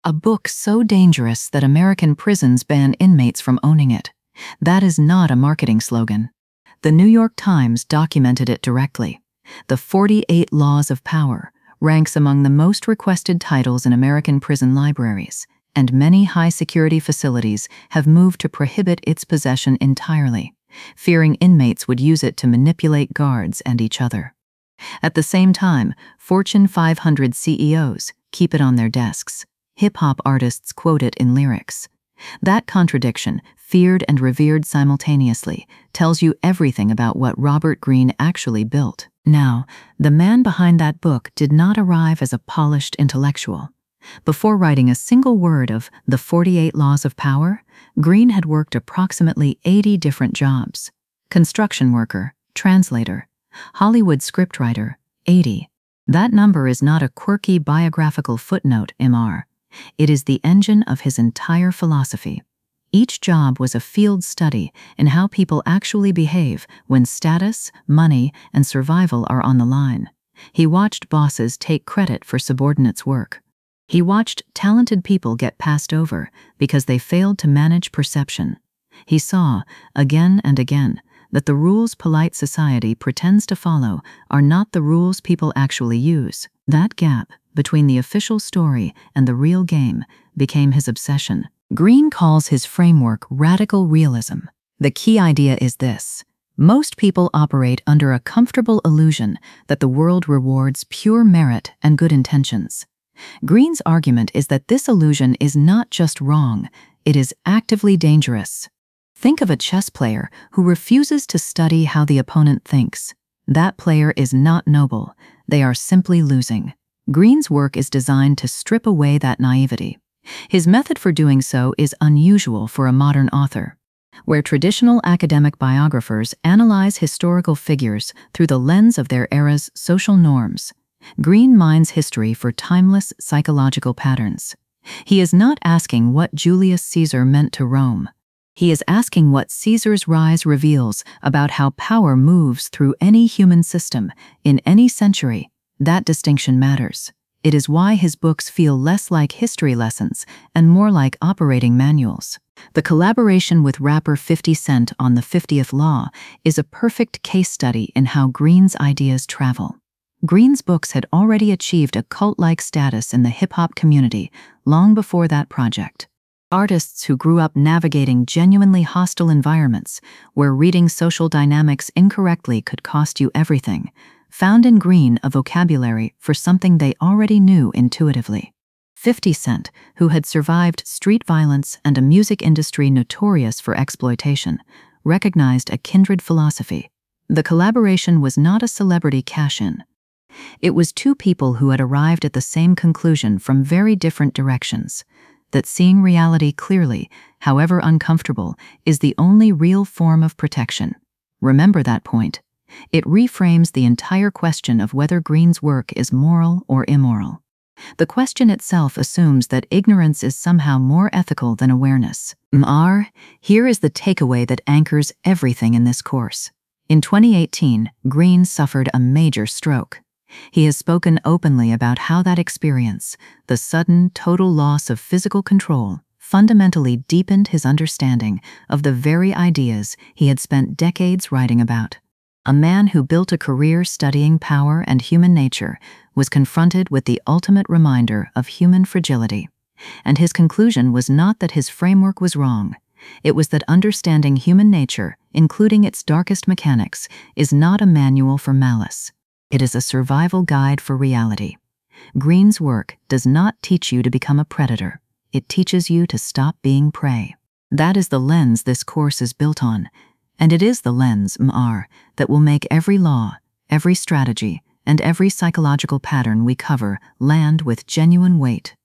A book so dangerous that American prisons ban inmates from owning it. That is not a marketing slogan. The New York Times documented it directly. The 48 Laws of Power ranks among the most requested titles in American prison libraries, and many high-security facilities have moved to prohibit its possession entirely, fearing inmates would use it to manipulate guards and each other. At the same time, Fortune 500 CEOs keep it on their desks. Hip-hop artists quote it in lyrics. That contradiction, feared and revered simultaneously, tells you everything about what Robert Greene actually built. Now, the man behind that book did not arrive as a polished intellectual. Before writing a single word of the 48 Laws of Power, Greene had worked approximately 80 different jobs. Construction worker, translator, Hollywood scriptwriter, 80. That number is not a quirky biographical footnote, Mr. It is the engine of his entire philosophy. Each job was a field study in how people actually behave when status, money, and survival are on the line. He watched bosses take credit for subordinates' work. He watched talented people get passed over because they failed to manage perception. He saw, again and again, that the rules polite society pretends to follow are not the rules people actually use. That gap between the official story and the real game became his obsession. Greene calls his framework radical realism. The key idea is this: most people operate under a comfortable illusion that the world rewards pure merit and good intentions. Greene's argument is that this illusion is not just wrong, it is actively dangerous. Think of a chess player who refuses to study how the opponent thinks. That player is not noble, they are simply losing. Greene's work is designed to strip away that naivety. His method for doing so is unusual for a modern author. Where traditional academic biographers analyze historical figures through the lens of their era's social norms, Greene mines history for timeless psychological patterns. He is not asking what Julius Caesar meant to Rome. He is asking what Caesar's rise reveals about how power moves through any human system, in any century. That distinction matters. It is why his books feel less like history lessons and more like operating manuals. The collaboration with rapper 50 Cent on the 50th Law is a perfect case study in how Greene's ideas travel. Greene's books had already achieved a cult-like status in the hip-hop community long before that project. Artists who grew up navigating genuinely hostile environments where reading social dynamics incorrectly could cost you everything, found in Greene a vocabulary for something they already knew intuitively. 50 Cent, who had survived street violence and a music industry notorious for exploitation, recognized a kindred philosophy. The collaboration was not a celebrity cash-in. It was two people who had arrived at the same conclusion from very different directions: that seeing reality clearly, however uncomfortable, is the only real form of protection. Remember that point. It reframes the entire question of whether Greene's work is moral or immoral. The question itself assumes that ignorance is somehow more ethical than awareness. Here is the takeaway that anchors everything in this course. In 2018, Greene suffered a major stroke. He has spoken openly about how that experience, the sudden, total loss of physical control, fundamentally deepened his understanding of the very ideas he had spent decades writing about. A man who built a career studying power and human nature was confronted with the ultimate reminder of human fragility. And his conclusion was not that his framework was wrong. It was that understanding human nature, including its darkest mechanics, is not a manual for malice. It is a survival guide for reality. Greene's work does not teach you to become a predator. It teaches you to stop being prey. That is the lens this course is built on. And it is the lens, that will make every law, every strategy, and every psychological pattern we cover land with genuine weight.